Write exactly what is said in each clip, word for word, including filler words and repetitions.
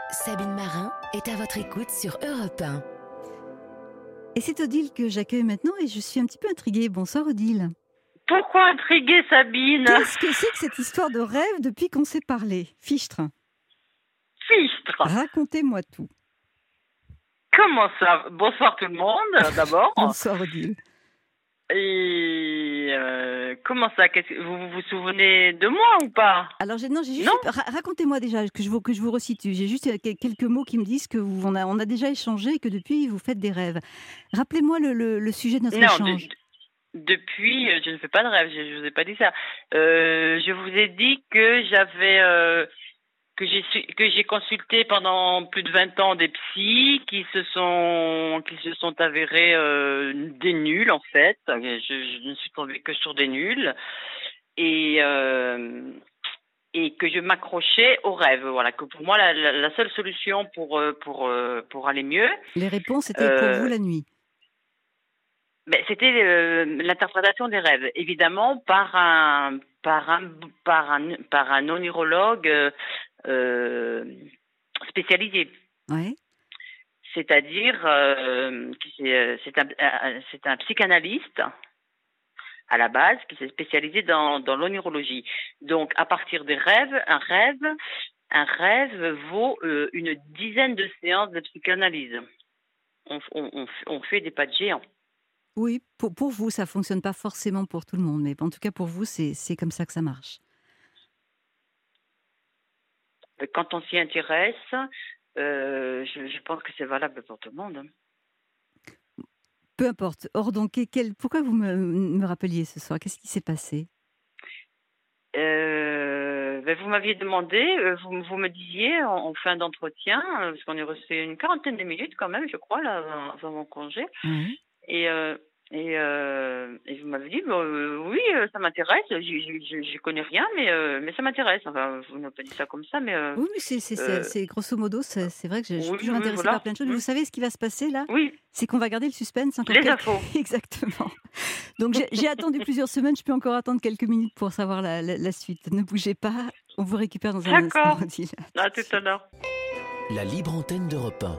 Sabine Marin est à votre écoute sur Europe un. Et c'est Odile que j'accueille maintenant et je suis un petit peu intriguée. Bonsoir Odile. Pourquoi intriguer Sabine? Qu'est-ce que c'est que cette histoire de rêve depuis qu'on s'est parlé? Fichtre. Fichtre. Racontez-moi tout. Comment ça? Bonsoir tout le monde, d'abord. Bonsoir Odile. Et euh, comment ça? Qu'est-ce que- vous, vous vous souvenez de moi ou pas? Alors j'ai, non, j'ai juste, Non. ra- racontez-moi déjà que je vous, que je vous resitue. J'ai juste euh, quel- quelques mots qui me disent que vous, on a, on a déjà échangé et que depuis vous faites des rêves. Rappelez-moi le, le- le sujet de notre Non, de- échange. de- depuis, euh, je ne fais pas de rêve, je ne vous ai pas dit ça. Euh, je vous ai dit que j'avais... euh, que j'ai su- que j'ai consulté pendant plus de vingt ans des psys qui se sont qui se sont avérés euh, des nuls en fait. Je, je ne suis tombée que sur des nuls et euh, et que je m'accrochais aux rêves. Voilà, que pour moi la, la, la seule solution pour euh, pour euh, pour aller mieux, Les réponses étaient pour vous euh, la nuit. ben, c'était euh, l'interprétation des rêves, évidemment par un par un par un par un onirologue euh, euh, spécialisé. Ouais. C'est-à-dire euh, qui c'est euh, c'est un, un- c'est un psychanalyste à la base qui s'est spécialisé dans, dans l'onirologie. Donc à partir des rêves, un rêve, un rêve vaut euh, une dizaine de séances de psychanalyse. On, on, on, on fait des pas de géant. Oui, pour, pour vous, ça fonctionne pas forcément pour tout le monde, mais en tout cas pour vous, c'est, c'est comme ça que ça marche. Quand on s'y intéresse, euh, je, je pense que c'est valable pour tout le monde. Peu importe. Or, donc, quel, pourquoi vous me, me rappeliez ce soir? Qu'est-ce qui s'est passé? Euh, ben vous m'aviez demandé, euh, vous, vous me disiez en, en fin d'entretien, euh, parce qu'on est resté une quarantaine de minutes quand même, je crois, là, avant, avant mon congé, Ouais. et, euh, et, euh, et vous m'avez dit, bon, euh, oui, euh, ça m'intéresse, je je connais rien, mais, euh, mais ça m'intéresse. Enfin, vous n'avez pas dit ça comme ça, mais euh, Oui, mais c'est, c'est, c'est, euh, c'est grosso modo, c'est, c'est vrai que je, je suis oui, toujours oui, intéressée par voilà. plein de choses. Mais vous Hmm. savez ce qui va se passer là? Oui, C'est qu'on va garder le suspense encore les quelques... infos. Exactement. Donc, j'ai, j'ai attendu plusieurs semaines. Je peux encore attendre quelques minutes pour savoir la, la, la suite. Ne bougez pas. On vous récupère dans un instant, D'accord, Odile. À tout à de tout suite. à l'heure. La libre antenne d'Europe un.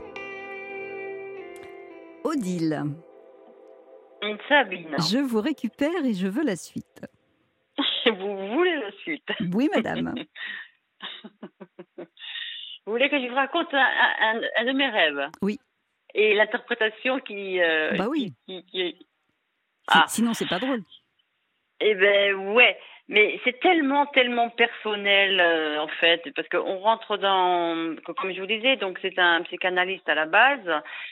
Odile, Hum, Sabine, je vous récupère et je veux la suite. vous voulez la suite? Oui, madame. Vous voulez que je vous raconte un, un, un de mes rêves? Oui. Et l'interprétation qui, euh, Bah oui. qui, qui, qui- Si- Ah, sinon, c'est pas drôle. eh ben ouais, mais c'est tellement, tellement personnel euh, en fait, parce qu'on rentre dans, comme je vous disais, donc c'est un psychanalyste à la base.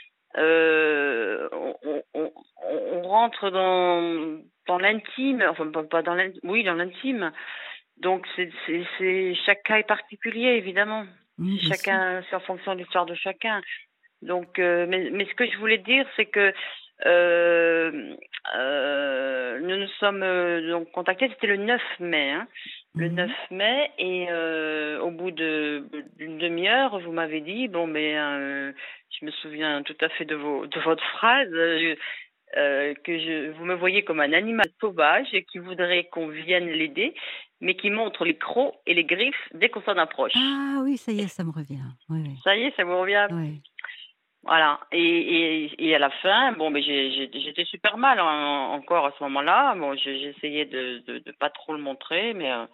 Euh, on, on, on, on rentre dans dans l'intime, enfin pas, pas dans l'intime, oui dans l'intime. Donc c'est c'est c'est chaque cas est particulier évidemment. Mmh, C'est bien sûr. chacun, c'est en fonction de l'histoire de chacun. Donc, euh, mais, mais ce que je voulais dire, c'est que euh, euh, nous nous sommes euh, donc contactés, c'était le neuf mai, hein, le Mhm. neuf mai, et euh, au bout de d'une demi-heure, vous m'avez dit, bon, mais euh, je me souviens tout à fait de vos de votre phrase, euh, euh, que je, vous me voyez comme un animal sauvage qui voudrait qu'on vienne l'aider, mais qui montre les crocs et les griffes dès qu'on s'en approche. Ah oui, ça y est, ça me revient. Oui, oui. Ça y est, ça vous revient. Ouais. Voilà. Et, et, et à la fin, bon, mais j'ai, j'ai- j'étais super mal hein, encore à ce moment-là. Bon, j'ai, j'ai essayé de, de, de pas trop le montrer, mais euh,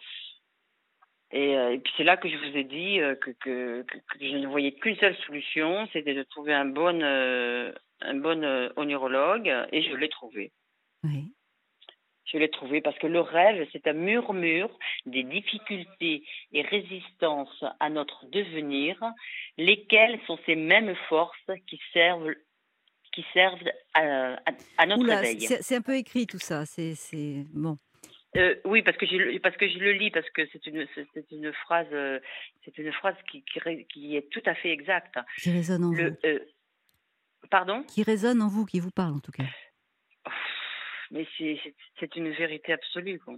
et, euh, et puis c'est là que je vous ai dit euh, que, que, que, que je ne voyais qu'une seule solution, c'était de trouver un bon euh, un bon euh, onirologue, et je l'ai trouvé. Oui. Je l'ai trouvé parce que le rêve, c'est un murmure des difficultés et résistances à notre devenir, lesquelles sont ces mêmes forces qui servent qui servent à, à, à notre Oula, éveil. c'est c'est un peu écrit tout ça. C'est c'est bon. Euh, oui, parce que je parce que je le lis parce que c'est une c'est c'est une phrase euh, c'est une phrase qui, qui ré- qui est tout à fait exacte. Qui résonne en vous. Le euh, pardon? Qui résonne en vous, qui vous parle en tout cas. Oh, mais c'est c'est c'est une vérité absolue, quoi.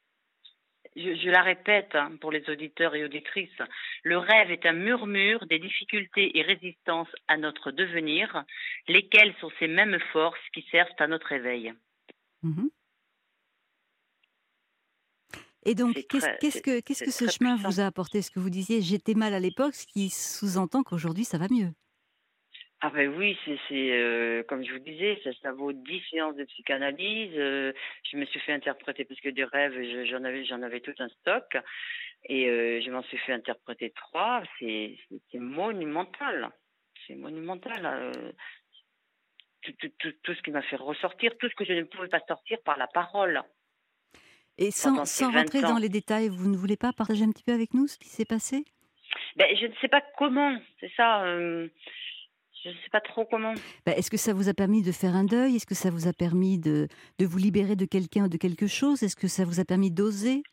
Je, je la répète hein, pour les auditeurs et auditrices. Le rêve est un murmure des difficultés et résistances à notre devenir, lesquelles sont ces mêmes forces qui servent à notre éveil. Mhm. Et donc, C'est qu'est-ce très, qu'est-ce c'est que qu'est-ce c'est que ce très chemin puissant. vous a apporté? Ce que vous disiez: «J'étais mal à l'époque», ce qui sous-entend qu'aujourd'hui ça va mieux? Ah ben oui, c'est c'est, heu, comme je vous disais, ça ça vaut dix séances de psychanalyse, heu, je me suis fait interpréter parce que des rêves, je j'en avais j'en avais tout un stock et heu, je m'en suis fait interpréter trois. C'est c'est c'est monumental. C'est monumental, heu, tout tout tout tout ce qui m'a fait ressortir, tout ce que je ne pouvais pas sortir par la parole Et sans pendant ces sans vingt rentrer dans ans. les détails, vous ne voulez pas partager un petit peu avec nous ce qui s'est passé? Ben je ne sais pas comment, c'est ça, hem, je ne sais pas trop comment. Bah, est-ce que ça vous a permis de faire un deuil? Est-ce que ça vous a permis de de vous libérer de quelqu'un ou de quelque chose? Est-ce que ça vous a permis d'oser?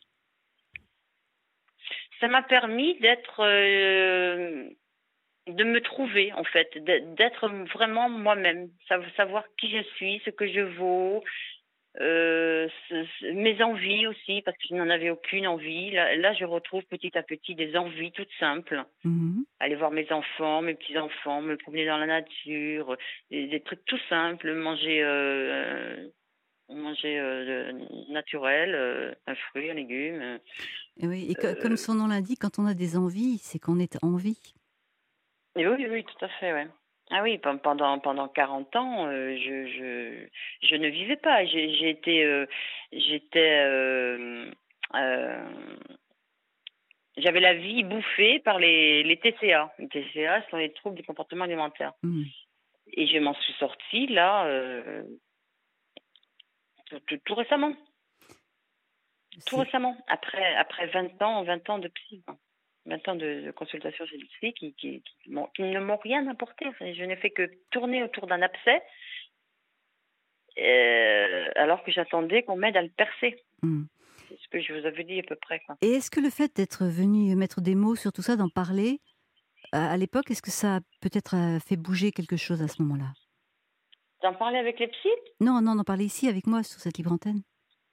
Ça m'a permis d'être, heu de me trouver en fait, d'ê d'être vraiment moi-même, sav savoir qui je suis, ce que je vaux, heu, ce ce mes envies aussi parce que je n'en avais aucune envie. Là là, je retrouve petit à petit des envies toutes simples. Mmh. Aller voir mes enfants, mes petits-enfants, me promener dans la nature, des des trucs tout simples, manger, heu, manger, heu, naturel, heu, un fruit, un légume, Et oui, et co comme heu son nom l'indique, quand on a des envies, c'est qu'on est en vie. Et oui, oui, tout à fait, ouais. Ah oui, pen pendant pendant quarante ans, heu, je je je ne vivais pas. J'ai j'ai été, heu, j'étais, hem, hem, j'avais la vie bouffée par les les T C A. Les T C A sont les troubles du comportement alimentaire Mmh. et je m'en suis sortie là, heu, tout tout tout récemment, tout C'est récemment, après après vingt ans vingt ans de psy, quoi. vingt ans de de consultation chez le psy qui qui qui m'ont qui ne m'ont rien apporté. Enfin, je n'ai fait que tourner autour d'un abcès. Heu, alors que j'attendais qu'on m'aide à le percer. mmh. C'est ce que je vous avais dit à peu près, quoi. Et est-ce que le fait d'être venu mettre des mots sur tout ça, d'en parler, à à l'époque, est-ce que ça a peut-être, heu, fait bouger quelque chose à ce moment-là? D'en parler avec les psys? Non, non, d'en parler ici avec moi sur cette libre antenne.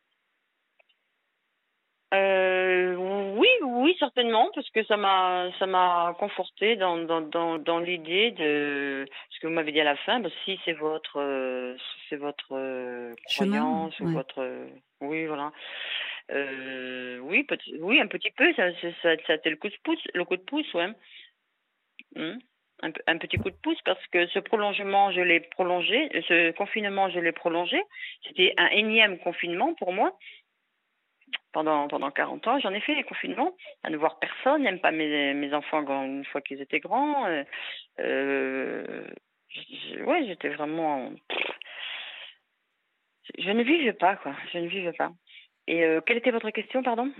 Heu, oui, oui, certainement, parce que ça m'a ça m'a confortée dans dans dans dans l'idée de ce que vous m'avez dit à la fin, bah, si c'est votre, heu, si c'est votre, heu, Chemin? croyance ou Ouais. votre, heu oui, voilà. Heu, oui, peut oui, un petit peu, ça ça ça ça a été le coup de pouce le coup de pouce, ouais. Mmh. Un p un petit coup de pouce parce que ce prolongement, je l'ai prolongé, ce confinement, je l'ai prolongé. C'était un énième confinement pour moi pendant pendant quarante ans. J'en ai fait des confinements à ne voir personne, même pas mes mes enfants quand une fois qu'ils étaient grands, heu heu, j j ouais, j'étais vraiment je ne vivais pas, quoi, je ne vivais pas et heu, quelle était votre question, pardon?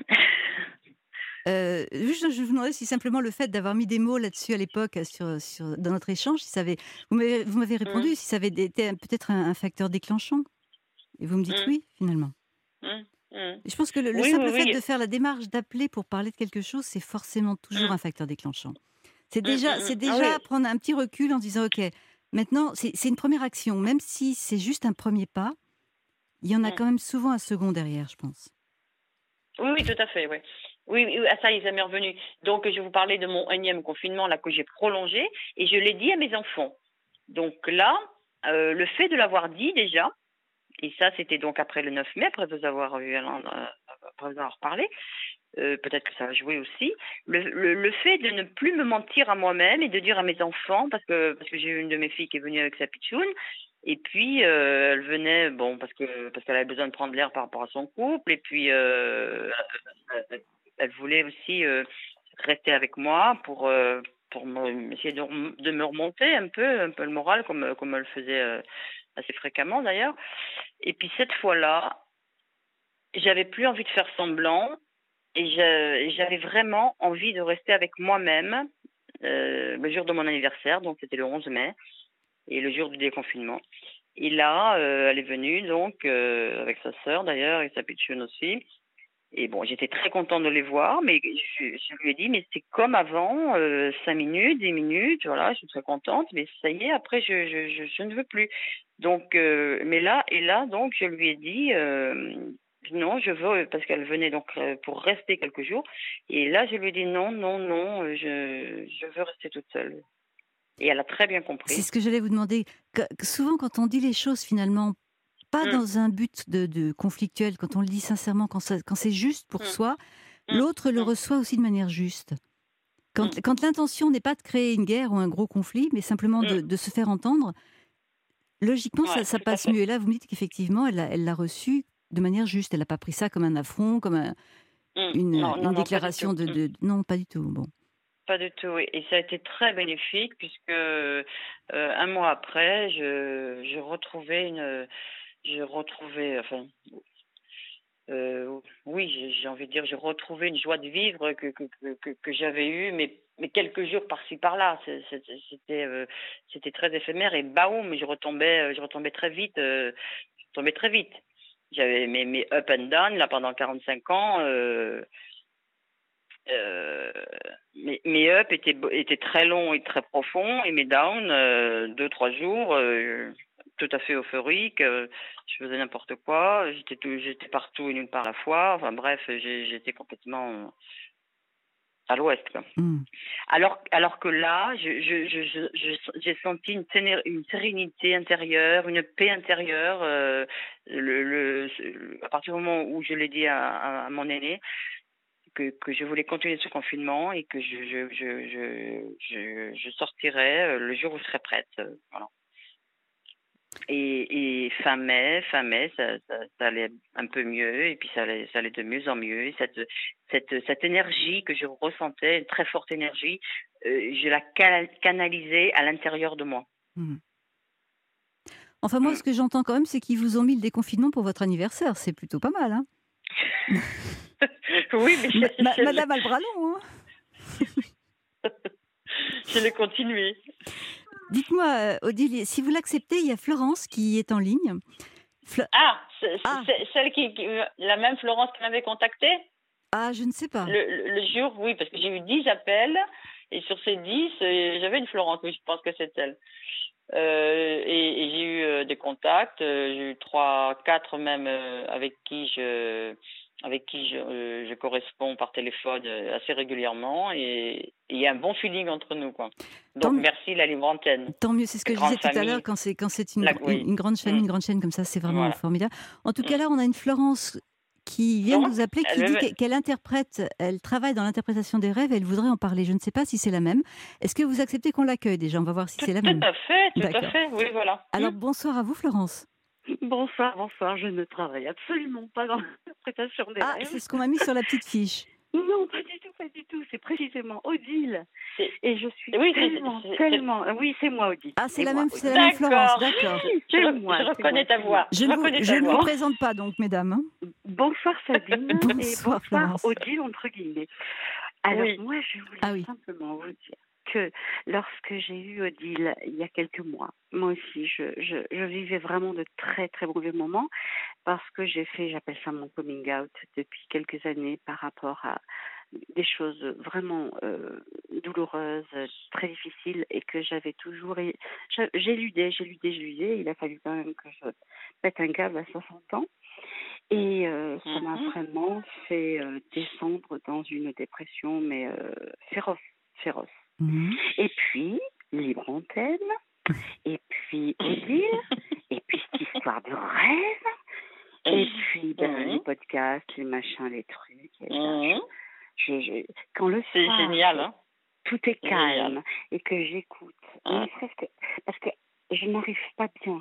Heu, juste, je vous demandais si simplement le fait d'avoir mis des mots là-dessus à l'époque, sur sur dans notre échange, si ça avait vous m'avez vous m'avez répondu, Mmh. si ça avait été un peut-être un un facteur déclenchant? Et vous me dites Mmh. oui, finalement. Mmh. Mmh. Et je pense que le le Oui, oui, simple fait oui. de faire la démarche d'appeler pour parler de quelque chose, c'est forcément toujours Mmh. un facteur déclenchant. C'est Mmh, déjà mmh mh. c'est Ah oui. déjà prendre un petit recul en se disant: «OK, maintenant» c'est c'est une première action, même si c'est juste un premier pas, il y en a Mmh. quand même souvent un second derrière, je pense. Oui, oui, tout à fait, ouais. Oui, oui, oui, ah ça y est, ça m'est revenu. Donc je vous parlais de mon énième confinement là que j'ai prolongé et je l'ai dit à mes enfants. Donc là, heu, le fait de l'avoir dit déjà et ça c'était donc après le neuf mai, après vous avoir eu un heu, après vous avoir parlé, heu, peut-être que ça a joué aussi. Le le le fait de ne plus me mentir à moi-même et de dire à mes enfants parce que parce que j'ai eu une de mes filles qui est venue avec sa pitchoune et puis, heu, elle venait bon parce que parce qu'elle avait besoin de prendre l'air par rapport à son couple et puis, heu, elle elle voulait aussi, heu, rester avec moi pour, heu, pour me essayer de rem de me remonter un peu un peu le moral comme, comme elle le faisait, heu, assez fréquemment d'ailleurs et puis cette fois-là, j'avais plus envie de faire semblant et je et j'avais vraiment envie de rester avec moi-même, heu, le jour de mon anniversaire, donc c'était le onze mai et le jour du déconfinement. Et là, heu, elle est venue donc, heu, avec sa sœur d'ailleurs et sa pitchoune aussi. Et bon, j'étais très contente de les voir, mais je je lui ai dit: «Mais c'est comme avant, heu, cinq minutes, dix minutes, voilà, je suis très contente, mais ça y est, après je je je je ne veux plus». Donc heu, mais là et là donc je lui ai dit, hem: «Non, je veux» parce qu'elle venait donc, heu, pour rester quelques jours et là je lui ai dit: «Non, non, non, heu, je je veux rester toute seule» et elle a très bien C'est compris. ce que j'allais vous demander. Que que souvent quand on dit les choses finalement pas Mm. dans un but de, de conflictuel, quand on le dit sincèrement, quand, ça- quand c'est juste pour Mm. soi, Mm. l'autre le Mm. reçoit aussi de manière juste. Quand, Mm. quand l'intention n'est pas de créer une guerre ou un gros conflit, mais simplement de, Mm. de se faire entendre, logiquement, ça, Ouais, ça tout à passe fait. mieux. Et là, vous me dites qu'effectivement, elle l'a elle l'a reçu de manière juste. Elle n'a pas pris ça comme un affront, comme un- Mm. une, Non, non, une non, pas du tout. déclaration de, Mm. de- Non, pas du tout. Bon. Pas du tout, oui. Et ça a été très bénéfique puisque euh, un mois après, je, je retrouvais une, je retrouvais, enfin, euh, oui, j'ai j'ai envie de dire, j'ai retrouvé une joie de vivre que que, que, que, que j'avais eue, mais mais quelques jours par-ci par-là. C'est- c'est- C'était euh, c'était très éphémère et baoum, je retombais, euh, je retombais très vite, euh, je retombais très vite. J'avais mes, mes up and down là pendant quarante-cinq ans. Euh, Euh, mes, mes up étaient, bo- étaient très longs et très profonds et mes downs, euh, deux, trois jours, euh, tout à fait euphorique. Euh, je faisais n'importe quoi. J'étais, tout, j'étais partout et nulle part à la fois. Enfin bref, j'ai, j'étais complètement à l'ouest, quoi. Hmm. Alors, alors que là, je, je, je, je, je- j'ai senti une, séné- une sérénité intérieure, une paix intérieure. Euh, le, le, à partir du moment où je l'ai dit à, à, à mon aîné, que, que je voulais continuer ce confinement et que je, je, je, je, je, je sortirais euh, le jour où je serais prête. euh, Voilà. Et, et fin mai, fin mai, ça, ça, ça allait un peu mieux et puis ça allait, ça allait de mieux en mieux. Et cette, cette, cette énergie que je ressentais, une très forte énergie, euh, je la ca- canalisais à l'intérieur de moi. Hmm. Enfin, moi, Mm. ce que j'entends quand même, c'est qu'ils vous ont mis le déconfinement pour votre anniversaire. C'est plutôt pas mal, hein. Oui, mais Ma- je, ma- je, Madame a le bras long, hein. je l'ai continué. Dites-moi, euh, Odile, si vous l'acceptez, il y a Florence qui est en ligne. Flo- Ah, c'est, Ah. c'est celle qui, qui, la même Florence qui m'avait contactée. Ah, je ne sais pas. Le, le, le jour, oui, parce que j'ai eu dix appels, et sur ces dix, euh, j'avais une Florence, oui, je pense que c'est elle. Euh, et, et j'ai eu euh, des contacts, euh, j'ai eu trois, quatre même euh, avec qui je, avec qui je, euh, je corresponds par téléphone euh, assez régulièrement, et et il y a un bon feeling entre nous, quoi. Tant, Donc merci la libre antenne, tant mieux, c'est ce que la je disais grande tout à l'heure, famille. quand c'est quand c'est une, La, gr- oui. une, une grande famille, Mm. une grande chaîne comme ça, c'est vraiment Voilà. formidable. En tout cas, Mm. là, on a une Florence qui vient de Florence, nous appeler, qui elle dit me- qu'elle qu'elle interprète, elle travaille dans l'interprétation des rêves, elle voudrait en parler. Je ne sais pas si c'est la même. Est-ce que vous acceptez qu'on l'accueille déjà? On va voir si tout, c'est la tout même. à fait, tout à D'accord. fait, oui, voilà. Alors, Mm. bonsoir à vous, Florence. Bonsoir, bonsoir. Je ne travaille absolument pas dans l'interprétation des Ah, rêves. c'est ce qu'on m'a mis sur la petite fiche. Non, pas du tout, pas du tout. C'est précisément Odile. C'est- Et je suis Oui, c'est- tellement, c'est- c'est- tellement. euh, Oui, c'est moi, Odile. Ah, c'est C'est la moi, même, Odile. c'est la même Florence, D'accord. d'accord. Je, C'est re- moi, je c'est reconnais moi, ta c'est voix. moi. Je Je ne vous, reconnais je ta ne vous voix. présente pas donc, mesdames, hein. Bonsoir Sabine. Bonsoir, et bonsoir Florence. Odile, entre guillemets. Alors, Oui. moi, je voulais Ah oui. simplement vous dire que lorsque j'ai eu Odile il y a quelques mois, moi aussi, je, je, je vivais vraiment de très, très mauvais moments parce que j'ai fait, j'appelle ça mon coming out depuis quelques années par rapport à des choses vraiment euh, douloureuses, très difficiles et que j'avais toujours... é- j'a- J'éludais, j'éludais, j'éludais. Il a fallu quand même que je pète un câble à soixante ans. Et euh, ça m'a Mhm. vraiment fait euh, descendre dans une dépression, mais euh, féroce, féroce. Mhm. Et puis, libre antenne, et puis Odile, et puis cette histoire de rêve, et puis ben, Mhm. les podcasts, les machins, les trucs. Et ben, Mhm. je, je, quand le C'est soir, génial, hein. tout est calme Génial. et que j'écoute, Hein. ne serait-ce que parce que je n'arrive pas bien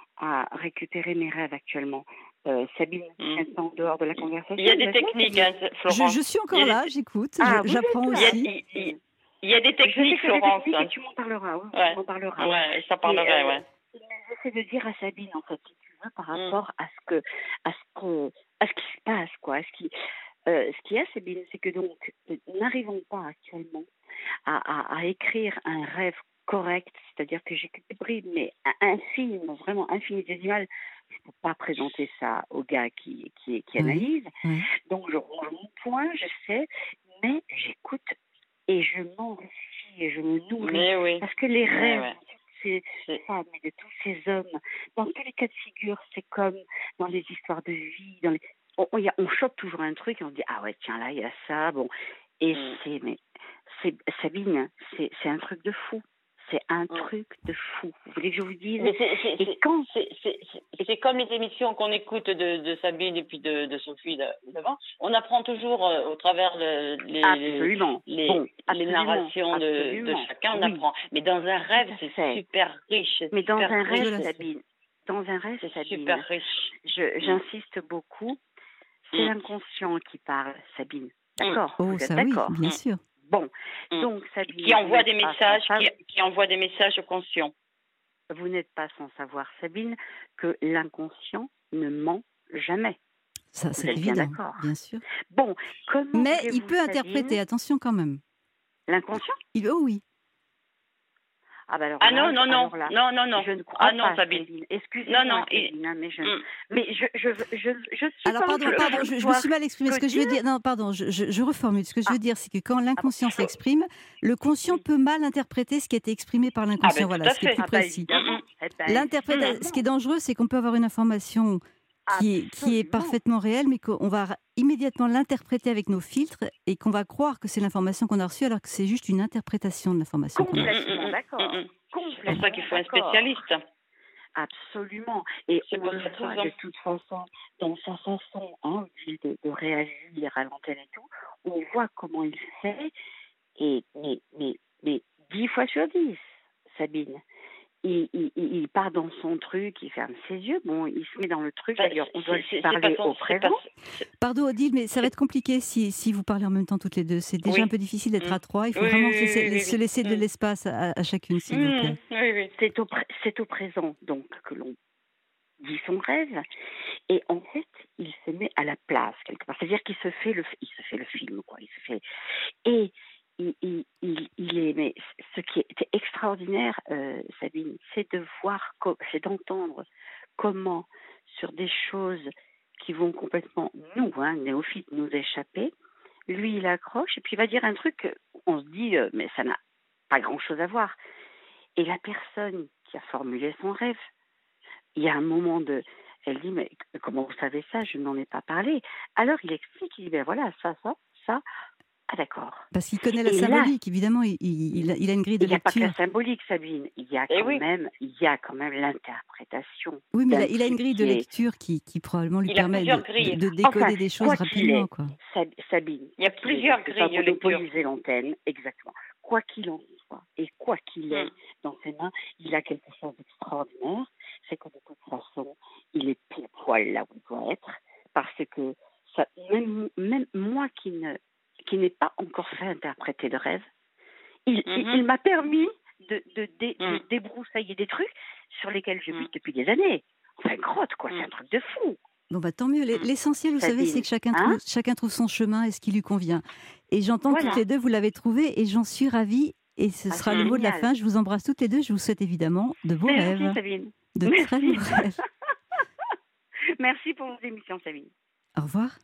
à récupérer mes rêves actuellement. Euh, Sabine, Mm. maintenant en dehors de la conversation. Il y a des vous êtes là, techniques, Sabine hein, Je, Florence. je suis Il y encore a des- là, j'écoute, Ah, je- vous j'apprends êtes Il y a, là. aussi. il, il- il y a des Je sais techniques, qu'il y a des Florence. techniques hein. et tu m'en parleras. Oui, Ouais. tu m'en parleras. Ouais, je t'en Et, parlerai, euh, ouais. J'essaie de dire à Sabine, en fait, si tu veux, par Mm. rapport à ce que, à ce que, à ce qui se passe, quoi. À ce qui, euh, ce qu'il y a, Sabine, c'est que donc, nous n'arrivons pas actuellement à, à, à écrire un rêve correct, c'est-à-dire que j'ai que des bribes, mais infime, vraiment infinitésimal. Je ne peux pas présenter ça au gars qui, qui, qui Oui. analyse. Oui. Donc, je range mon point, je sais, mais j'écoute et je m'enrichis et je me nourris. Mais oui. Parce que les Ouais, rêves ouais. de toutes ces C'est- femmes et de tous ces hommes, dans tous les cas de figure, c'est comme dans les histoires de vie. Dans les... on, on, y a- on chope toujours un truc et on dit ah ouais, tiens, là, il y a ça. Bon. Et Mm. c'est, mais, c'est, Sabine, c'est, c'est un truc de fou. c'est un Mm. truc de fou. Vous voulez que je vous dise? Mais c'est, c'est, Et c'est, quand c'est, c'est, c'est- c'est comme les émissions qu'on écoute de, de Sabine et puis de, de Sophie de- devant. On apprend toujours euh, au travers le- les, absolument, les, bon, les absolument, narrations de, de absolument, chacun, on oui, apprend. Mais dans un rêve, tout à c'est fait. super riche, c'est Mais dans super un riche, Je rêve, la- Sabine, dans un rêve, c'est Sabine, super riche. je- Mm. j'insiste beaucoup, c'est Mm. l'inconscient qui parle, Sabine. Mm. D'accord? Oh, Vous êtes ça oui, d'accord? bien Mm. sûr. Bon, Mm. donc Sabine, Qui vous envoie n'êtes des pas messages, sans qui, savoir, qui envoie des messages au conscient. vous n'êtes pas sans savoir, Sabine, que l'inconscient ne ment jamais. Ça, Vous c'est êtes bien évident, d'accord? bien sûr. Bon, comment Mais il voulez-vous, peut interpréter, Sabine, attention quand même. l'inconscient? Il, oh oui. Ah ben alors Ah là, non, non, non, alors là, non, non, non. je ne crois Ah non, pas, Sabine. Sabine. Non, Excusez-moi, non. il- Sabine, hein, mais je, Mm. mais je, je, je, je, je suis Alors pas pardon, en train pardon, de je, je me vouloir suis mal exprimée. Ce que que je veux dire. dire, non, pardon, je, je, je reformule. Ce que je veux Ah, dire, c'est que quand ah bon, l'inconscient s'exprime, le conscient oui. peut mal interpréter ce qui a été exprimé par Ah ben l'inconscient. tout Voilà, à ce qui est fait. plus Ah bah précis. évidemment, eh ben, L'interpréta- Ce qui est évidemment, dangereux, c'est qu'on peut avoir une information qui est, qui est absolument, parfaitement réelle, mais qu'on va ra- immédiatement l'interpréter avec nos filtres et qu'on va croire que c'est l'information qu'on a reçue, alors que c'est juste une interprétation de l'information qu'on a reçue. complètement Mm, mm, d'accord, mm, mm. C'est pour ça complètement qu'il faut un d'accord, spécialiste. absolument. Et C'est on pour le cette voit raison. de toute façon dans sa façon, hein, de, de réagir à l'antenne et tout. On voit comment il fait, et mais mais mais dix fois sur dix, Sabine. Il, il, il il part dans son truc, il ferme ses yeux. Bon, il se met dans le truc. Enfin, D'ailleurs, on doit c'est, lui c'est, c'est pas parler son, au c'est pas, présent. c'est- Pardon Odile, mais ça va c'est- être compliqué si, si vous parlez en même temps toutes les deux. C'est déjà un oui. peu difficile d'être Mm. à trois. Il faut Oui, vraiment oui, se oui, laisser, oui, oui, se oui. laisser de Mm. l'espace à, à chacune, s'il vous plaît. Mm. Oui, oui. C'est au, pré- c'est au présent, donc, que l'on dit son rêve. Et en fait, il se met à la place, quelque part. C'est-à-dire qu'il se fait le, il se fait le film, quoi. Il se fait. Et il, il, il, il est. Mais ce qui était extraordinaire, euh, Sabine, c'est de voir, co- c'est d'entendre comment, sur des choses qui vont complètement, nous, hein, néophytes, nous échapper, lui, il accroche et puis il va dire un truc, on se dit, euh, mais ça n'a pas grand-chose à voir. Et la personne qui a formulé son rêve, il y a un moment de... Elle dit, mais comment vous savez ça? Je n'en ai pas parlé. Alors il explique, il dit, ben voilà, ça, ça, ça. Ah d'accord. Parce qu'il connaît la Et là, symbolique, évidemment, il, il- il a, il a une grille de il n'y a pas que lecture. la symbolique, Sabine. Il y a Eh quand oui. même, il y a quand même l'interprétation Oui, mais il d'un a, il a une truc grille de qui est... lecture qui, qui probablement lui Il a permet plusieurs de, grilles. de- de décoder Enfin, des choses quoi qu'il rapidement, est, quoi. Sab- Sabine, Il y a quoi qu'il est, plusieurs je ne vais pas grilles de lecture. monopoliser l'antenne, exactement. Quoi qu'il en soit, et quoi qu'il ait Mm. dans ses mains, il a quelque chose d'extraordinaire. C'est que de toute façon, il est pile poil là où il doit être, parce que ça, même, même moi qui ne qui n'ai pas encore fait interpréter de rêve, il, il- Mhm. il m'a permis de, de, dé- de Mm. débroussailler des trucs sur lesquels je Mm. bute depuis des années. Enfin, grotte, quoi, c'est Mm. un truc de fou. Bon, bah, tant mieux. L- Mm. L'essentiel, vous savez, Sabine, c'est que chacun, hein trouve, chacun trouve son chemin et ce qui lui convient. Et j'entends que Voilà. toutes les deux, vous l'avez trouvé et j'en suis ravie. Et ce Ah, sera c'est le mot de la génial. fin. Je vous embrasse toutes les deux. Je vous souhaite évidemment de beaux Merci, rêves. Sabine. De très Merci. beaux rêves. Merci pour vos émissions, Sabine. Au revoir.